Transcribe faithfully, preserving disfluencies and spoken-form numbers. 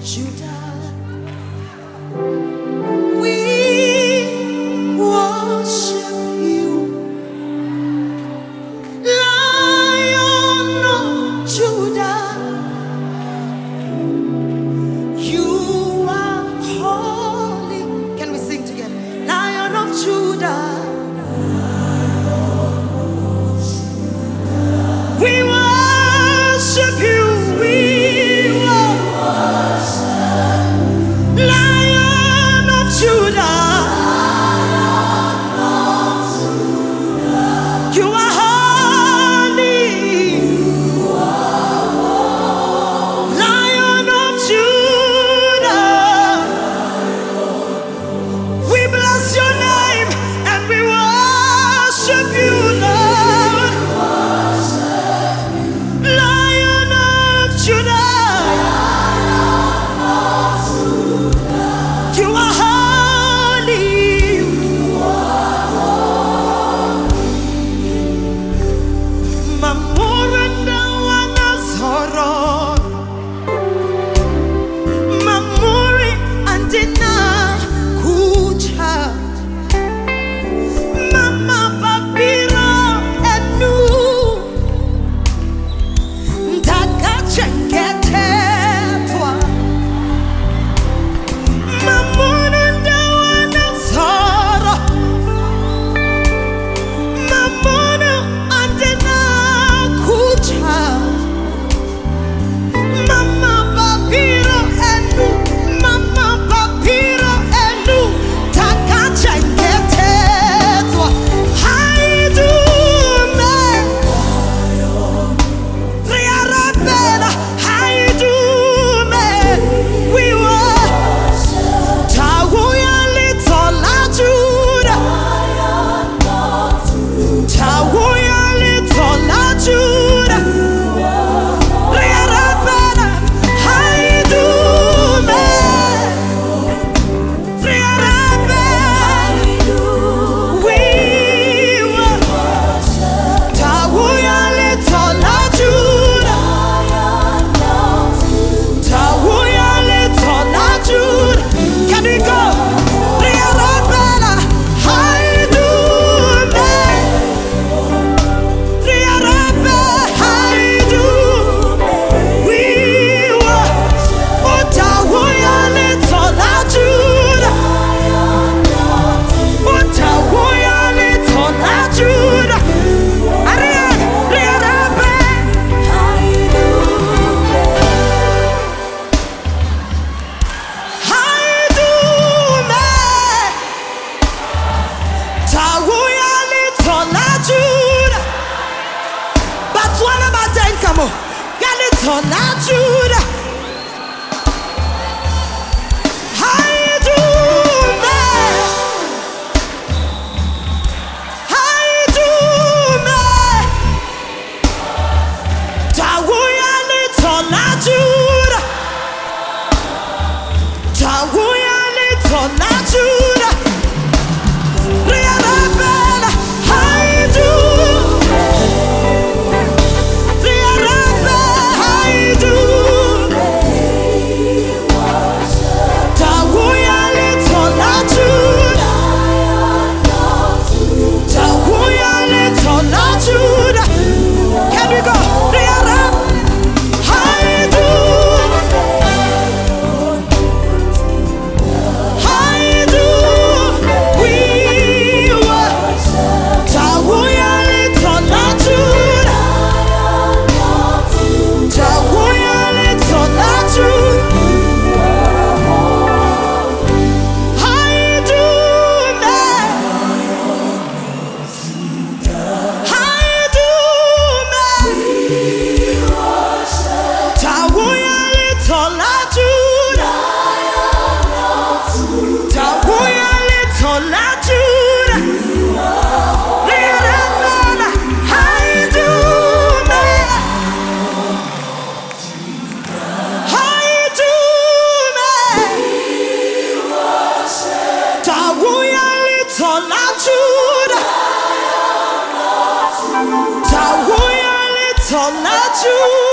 Judah, we worship you, Lion of Judah. You are holy. Can we sing together? Lion of Judah, we worship you. We Lion of Judah, you are holy. Lion of Judah, we bless your name and we worship you, Lord. Lion of Judah, you are holy. Mamuranda wanazoro, mamuri andina kucha, mama babira enu, ndaka chengetetwa. Mamuranda wanazoro, mamuru andina kucha, mama babira enu, mama babira enu, taka chengetetwa. Haidume, riarabela, haidume, we were Tawuya litola Judah, Tawuya litola Judah, riarabela, haidume, riarabela, we were Tawuya litola Judah, Tawuya litola Judah. Can we go? Riarabela, haidume, riarabela, haidume, we were Tawuya litola Judah, Tawuya litola Judah. Ariel, riarabela, haidume, Tawuya litola Judah. Batwana baten kamo, ya litola Judah. Haidume, haidume, Tawuya litola Judah, Tawuya litola Judah. Riarabela, haidume, riarabela, haidume, Tawuya litola Judah, Tawuya litola Judah. Can we go? Riarabela, haidume, haidume, we were Tawuya litola Judah, Tawuya litola Judah. Haidume, haidume, Tawuya litola Judah, Tawuya litola Judah. Riarabela, haidume, haidume, Tawuya litola Judah, Tawuya litola Judah.